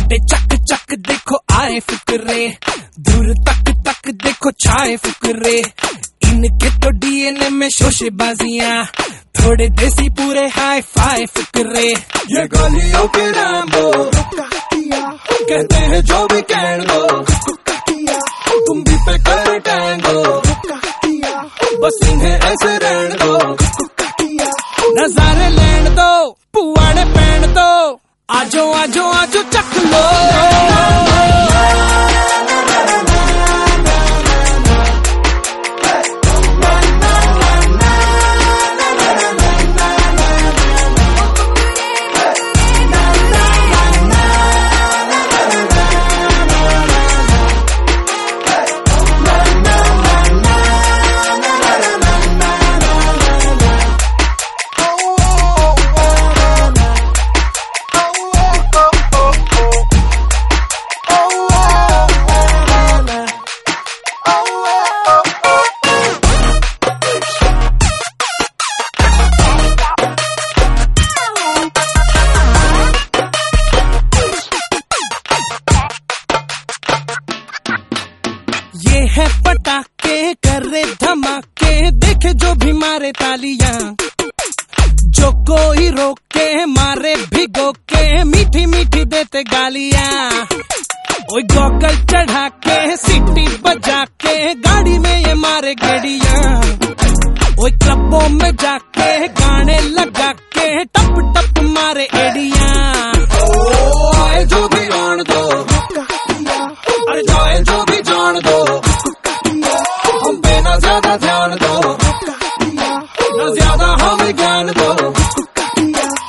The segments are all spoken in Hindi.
साडे चक चक देखो आए फुकरे, दूर तक तक देखो छाए फुकरे, इनके तो डीएनए में शोशेबाजियां, थोड़े देसी पूरे हाई फाई फुकरे। ये गलियों के रैम्बो कहते हैं जो भी कह लो, तुम भी पे कर टैंगो, बस इन्हें ऐसे रहने दो, नजारे लेन दो, पुआड़े पहन दो, आजो आजो आजो चक लो। ये है पटाखे कर रहे धमाके, देखे जो भी मारे तालियां, जो कोई रोके मारे भिगो के, मीठी मीठी देते गालियां। ओए गॉगल चढ़ा के सीटी बजा के, गाड़ी में ये मारे गेड़ियां, ओए क्लबों में जाके गाने लगा के, टप टप मारे एड़ियां। आए जो भी आन दो, अरे जाए जो भी जान दो, हम पे ना ज्यादा ध्यान दो, ना ज्यादा हमें ज्ञान दो,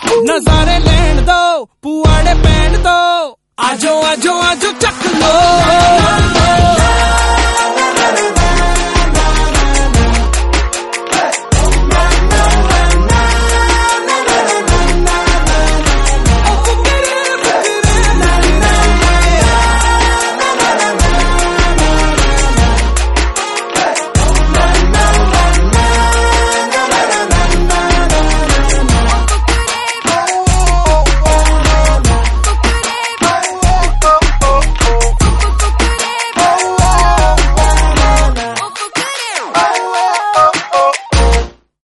नजारे लेन दो, पुआड़े पहन दो, आजो आजो आजो चक लो।